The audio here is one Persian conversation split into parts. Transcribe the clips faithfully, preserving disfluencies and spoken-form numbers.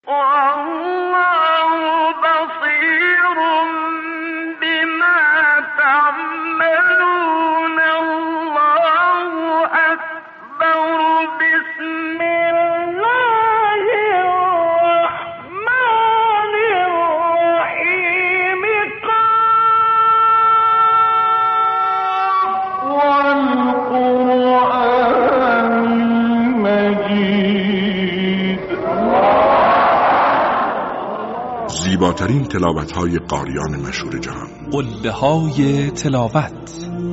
زیباترین تلاوت‌های قاریان مشهور جهان، قله‌های تلاوت.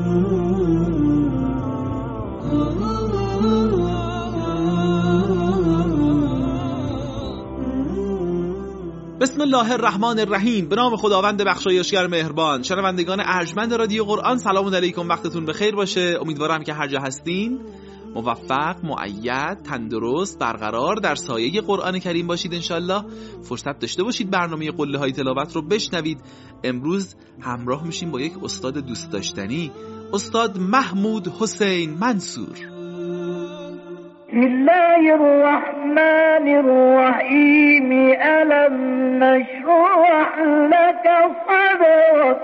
بسم الله الرحمن الرحیم. به نام خداوند بخشایشگر مهربان. شنوندگان ارجمند رادیو قرآن، سلام علیکم، وقتتون بخیر باشه. امیدوارم که هر جا هستین موفق، مؤید، تندرست، برقرار در سایه قرآن کریم باشید. انشالله فرصت داشته باشید برنامه قله های تلاوت رو بشنوید. امروز همراه میشیم با یک استاد دوست داشتنی، استاد محمود حسین منصور. بسم الله الرحمن الرحیم. الم نشرح لك صدرك.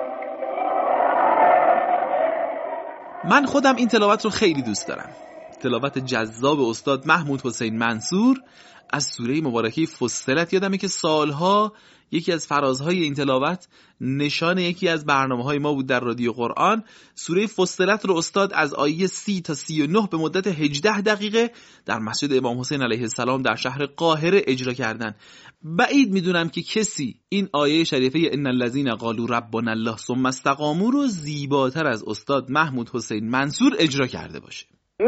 من خودم این تلاوت رو خیلی دوست دارم. تلاوت جذاب استاد محمود حسین منصور از سوره مبارکه فصلت. یادمه که سالها یکی از فرازهای این تلاوت نشان یکی از برنامه‌های ما بود در رادیو قرآن. سوره فصلت رو استاد از آیه سی تا سی و نه به مدت هجده دقیقه در مسجد امام حسین علیه السلام در شهر قاهره اجرا کردن. بعید میدونم که کسی این آیه شریفه ان الذین قالوا ربنا الله ثم استقاموا رو زیباتر از استاد محمود حسین منصور اجرا کرده باشه.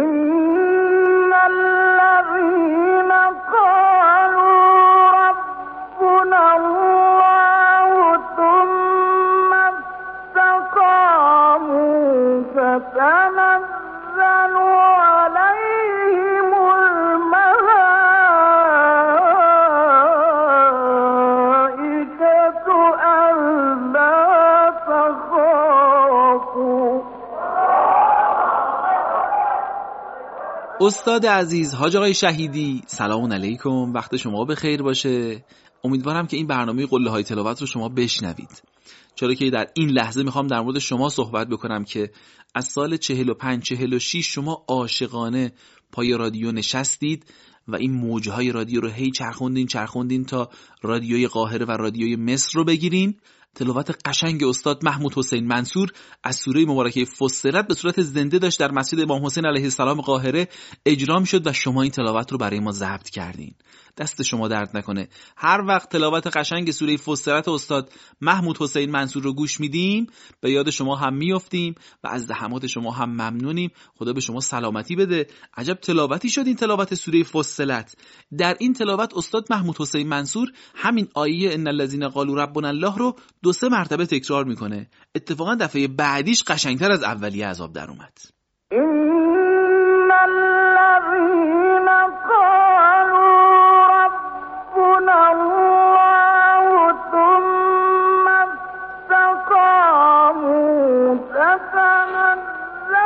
استاد عزیز حاج آقای شهیدی، سلام علیکم، وقت شما بخیر باشه. امیدوارم که این برنامه قله های تلاوت رو شما بشنوید، چرا که در این لحظه میخوام در مورد شما صحبت بکنم که از سال چهل و پنج چهل و شش شما عاشقانه پای رادیو نشستید و این موجهای رادیو رو هی چرخوندین چرخوندین تا رادیوی قاهره و رادیوی مصر رو بگیرین. تلاوت قشنگ استاد محمود حسین منصور از سوره مبارکه فصلت به صورت زنده داشت در مسجد امام حسین علیه السلام قاهره اجرا میشد و شما این تلاوت رو برای ما ضبط کردین. دست شما درد نکنه. هر وقت تلاوت قشنگ سوره فصلت استاد محمود حسین منصور رو گوش میدیم به یاد شما هم میافتیم و از زحمات شما هم ممنونیم. خدا به شما سلامتی بده. عجب تلاوتی شد این تلاوت سوره فصلت. در این تلاوت استاد محمود حسین منصور همین آیه ان الذین قالوا ربنا الله رو دو سه مرتبه تکرار میکنه. اتفاقا دفعه بعدیش قشنگتر از اولیه عذاب در اومد. ان الذین قالوا ربنا الله ثم استقاموا تتنزل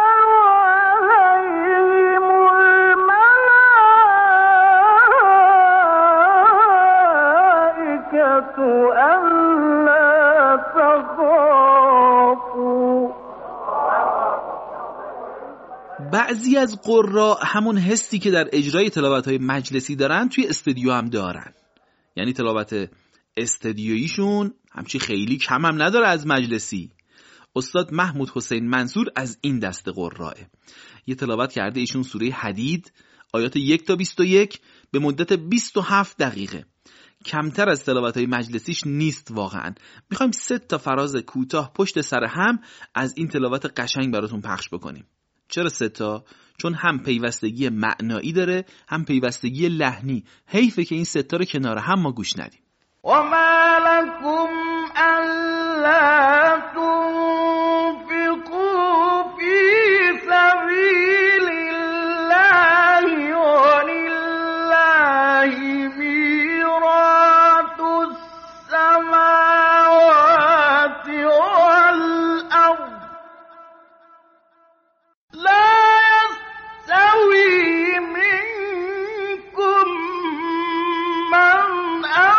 عليهم الملائكة بعضی از قرا همون حسی که در اجرای تلاوت‌های مجلسی دارن توی استودیو هم دارن. یعنی تلاوت استودیوییشون همچی خیلی کم هم نداره از مجلسی. استاد محمود حسین منصور از این دسته قرائه. یه تلاوت کرده ایشون سوره حدید آیات یک تا بیست و یک به مدت بیست و هفت دقیقه. کمتر از تلاوت‌های مجلسیش نیست واقعا. میخوایم سه تا فراز کوتاه پشت سر هم از این تلاوت قشنگ براتون پخش بکنیم. چرا سه تا؟ چون هم پیوستگی معنایی داره هم پیوستگی لحنی. حیفه که این سه تا رو کنار هم ما گوش ندیم. و ما لکم الا تنفقوا فی سبیل الله ولله میراث السماوات والارض لا يستوي منكم من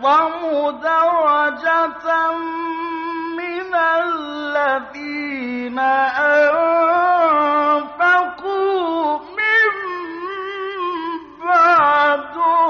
درجة من الذين أنفقوا من بعد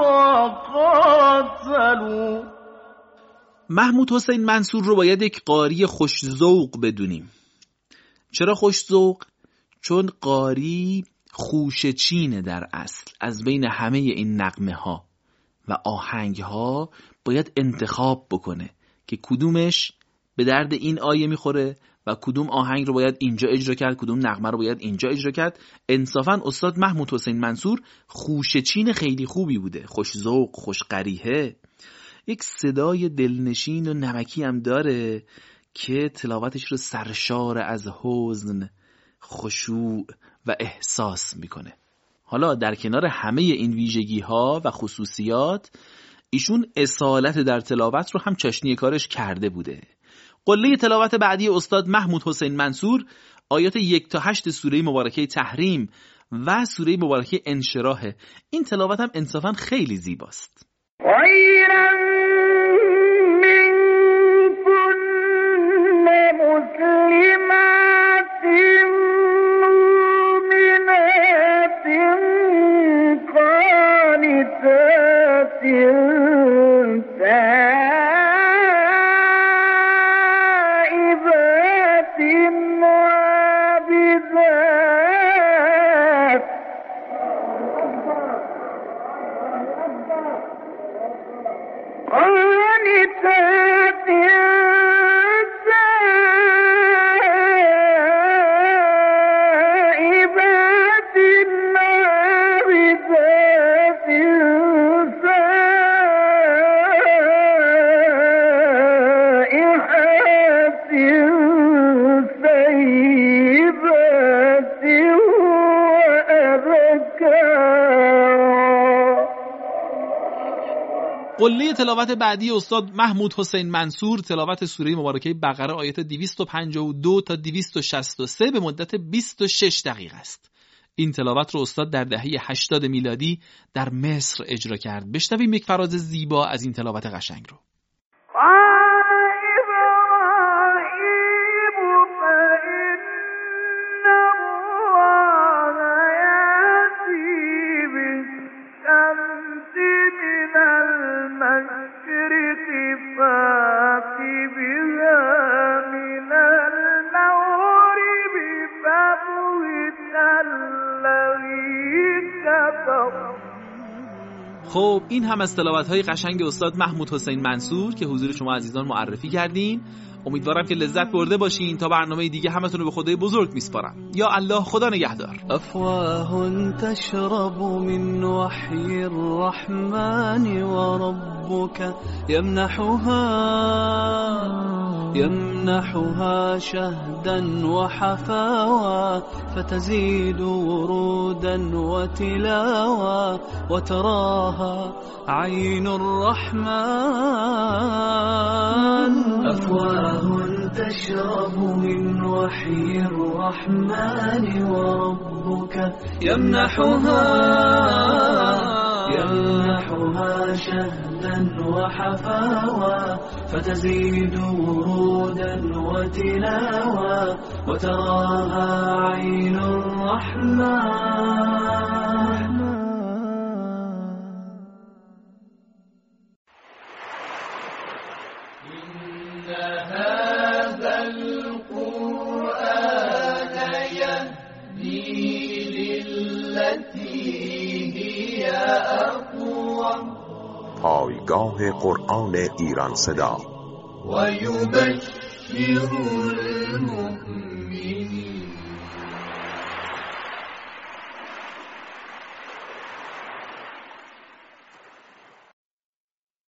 وقاتلوا. محمود حسین منصور رو باید یک قاری خوش‌ذوق بدونیم. چرا خوش‌ذوق؟ چون قاری خوشه‌چینه در اصل. از بین همه این نغمه ها و آهنگ ها باید انتخاب بکنه که کدومش به درد این آیه میخوره و کدوم آهنگ رو باید اینجا اجرا کرد، کدوم نغمه رو باید اینجا اجرا کرد. انصافاً استاد محمود حسین منصور خوشه‌چین خیلی خوبی بوده، خوش‌ذوق، خوش‌قریحه. یک صدای دلنشین و نمکی هم داره که تلاوتش رو سرشار از حزن، خشوع و احساس میکنه. حالا در کنار همه این ویژگی ها و خصوصیات، ایشون اصالت در تلاوت رو هم چاشنی کارش کرده بوده. قله تلاوت بعدی استاد محمود حسین منصور آیات یک تا هشت سوره مبارکه تحریم و سوره مبارکه انشراح. این تلاوت هم انصافاً خیلی زیباست. غیرا من کن مسلمات مؤمنات قانتات تائبات عابدات قانتات تائبات عابدات سائحات ثيبات وأبكار. قله تلاوت بعدی استاد محمود حسین منصور تلاوت سوره مبارکه بقره آیات دویست و پنجاه و دو تا دویست و شصت و سه به مدت بیست و شش دقیقه است. این تلاوت رو استاد در دهه هشتاد میلادی در مصر اجرا کرد. بشنویم یک فراز زیبا از این تلاوت قشنگ رو. خب این هم از تلاوت‌های قشنگ استاد محمود حسین منصور که حضور شما عزیزان معرفی کردیم. امیدوارم که لذت برده باشین. تا برنامه دیگه همتون رو به خدای بزرگ میسپارم. یا الله، خدا نگهدار. افواه تشرب من وحی الرحمن وربك يمنحها يمنحها شهدا وحفاوى فتزيد ورودا وتلاوى وتراها عين الرحمن. أفواه تشرب من وحي الرحمن وربك يمنحها يمنحها شهدا وحفاوى فتزيد ورودا وتلاوى وتراها عين الرحمن. هذا القرآن يهدي للتي هي أقوم. پایگاه قرآن ایران صدا و یبشر المؤمنین